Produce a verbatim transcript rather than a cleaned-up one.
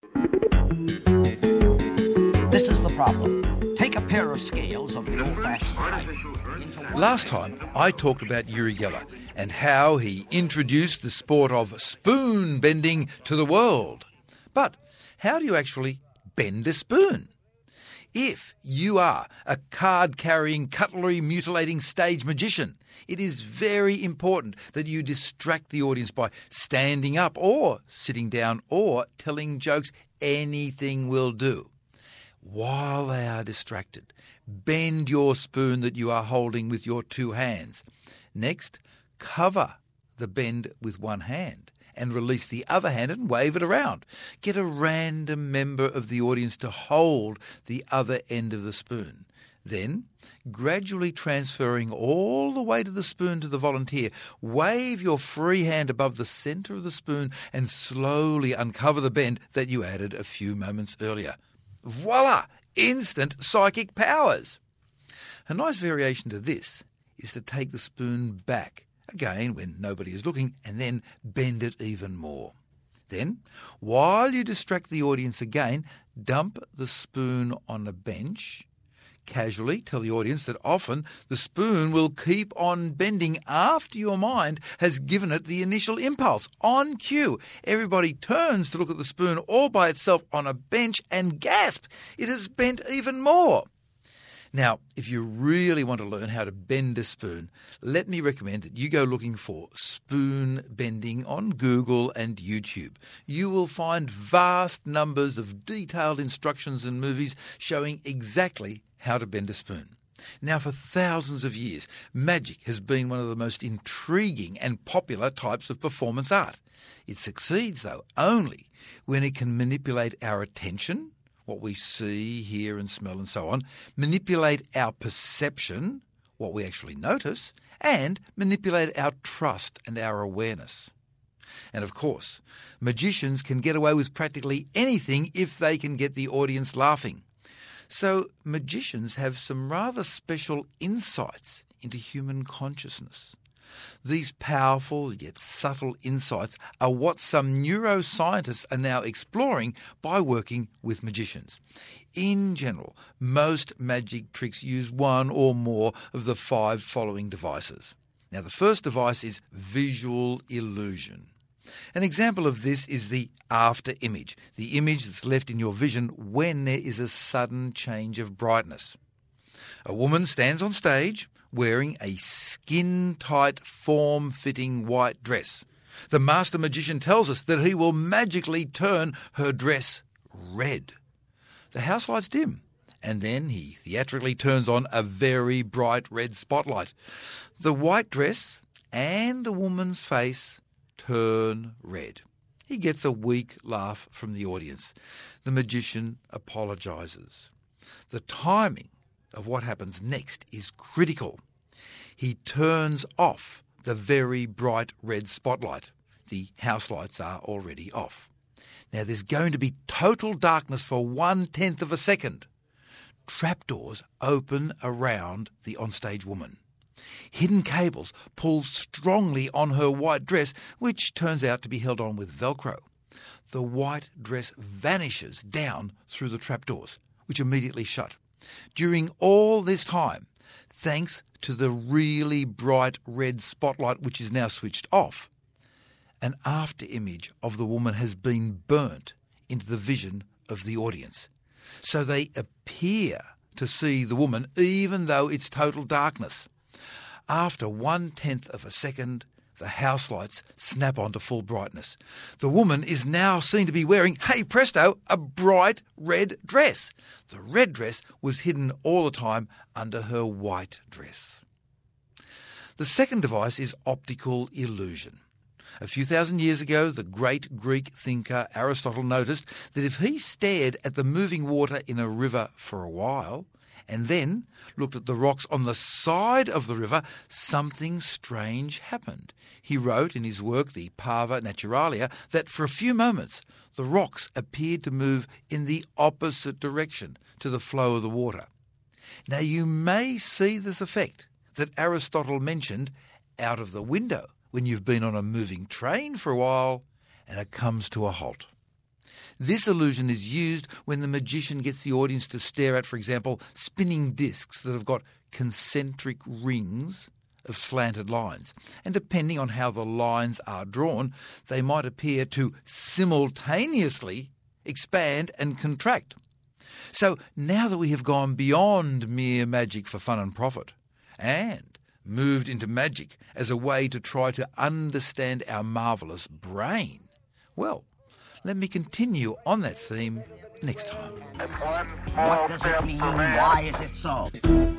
This is the problem. Take a pair of scales of the old-fashioned type. Last time, I talked about Uri Geller and how he introduced the sport of spoon bending to the world. But how do you actually bend a spoon? If you are a card-carrying, cutlery-mutilating stage magician, it is very important that you distract the audience by standing up or sitting down or telling jokes. Anything will do. While they are distracted, bend your spoon that you are holding with your two hands. Next, cover the bend with one hand and release the other hand and wave it around. Get a random member of the audience to hold the other end of the spoon. Then, gradually transferring all the weight of the spoon to the volunteer, wave your free hand above the centre of the spoon and slowly uncover the bend that you added a few moments earlier. Voila! Instant psychic powers! A nice variation to this is to take the spoon back, again when nobody is looking, and then bend it even more. Then, while you distract the audience again, dump the spoon on a bench. Casually tell the audience that often the spoon will keep on bending after your mind has given it the initial impulse. On cue, everybody turns to look at the spoon all by itself on a bench and gasp, it has bent even more. Now, if you really want to learn how to bend a spoon, let me recommend that you go looking for spoon bending on Google and YouTube. You will find vast numbers of detailed instructions and movies showing exactly how to bend a spoon. Now, for thousands of years, magic has been one of the most intriguing and popular types of performance art. It succeeds, though, only when it can manipulate our attention, what we see, hear and smell and so on, manipulate our perception, what we actually notice, and manipulate our trust and our awareness. And of course, magicians can get away with practically anything if they can get the audience laughing. So magicians have some rather special insights into human consciousness. These powerful yet subtle insights are what some neuroscientists are now exploring by working with magicians. In general, most magic tricks use one or more of the five following devices. Now, the first device is visual illusion. An example of this is the after image, the image that's left in your vision when there is a sudden change of brightness. A woman stands on stage wearing a skin-tight, form-fitting white dress. The master magician tells us that he will magically turn her dress red. The house lights dim, and then he theatrically turns on a very bright red spotlight. The white dress and the woman's face turn red. He gets a weak laugh from the audience. The magician apologises. The timing of what happens next is critical. He turns off the very bright red spotlight. The house lights are already off. Now there's going to be total darkness for one-tenth of a second. Trapdoors open around the onstage woman. Hidden cables pull strongly on her white dress, which turns out to be held on with Velcro. The white dress vanishes down through the trapdoors, which immediately shut. During all this time, thanks to the really bright red spotlight, which is now switched off, an after image of the woman has been burnt into the vision of the audience. So they appear to see the woman even though it's total darkness. After one-tenth of a second, the house lights snap onto full brightness. The woman is now seen to be wearing, hey presto, a bright red dress. The red dress was hidden all the time under her white dress. The second device is optical illusion. A few thousand years ago, the great Greek thinker Aristotle noticed that if he stared at the moving water in a river for a while, and then looked at the rocks on the side of the river, something strange happened. He wrote in his work, the Parva Naturalia, that for a few moments the rocks appeared to move in the opposite direction to the flow of the water. Now you may see this effect that Aristotle mentioned out of the window when you've been on a moving train for a while and it comes to a halt. This illusion is used when the magician gets the audience to stare at, for example, spinning discs that have got concentric rings of slanted lines. And depending on how the lines are drawn, they might appear to simultaneously expand and contract. So now that we have gone beyond mere magic for fun and profit, and moved into magic as a way to try to understand our marvellous brain, well, let me continue on that theme next time. What does it mean? Why is it so?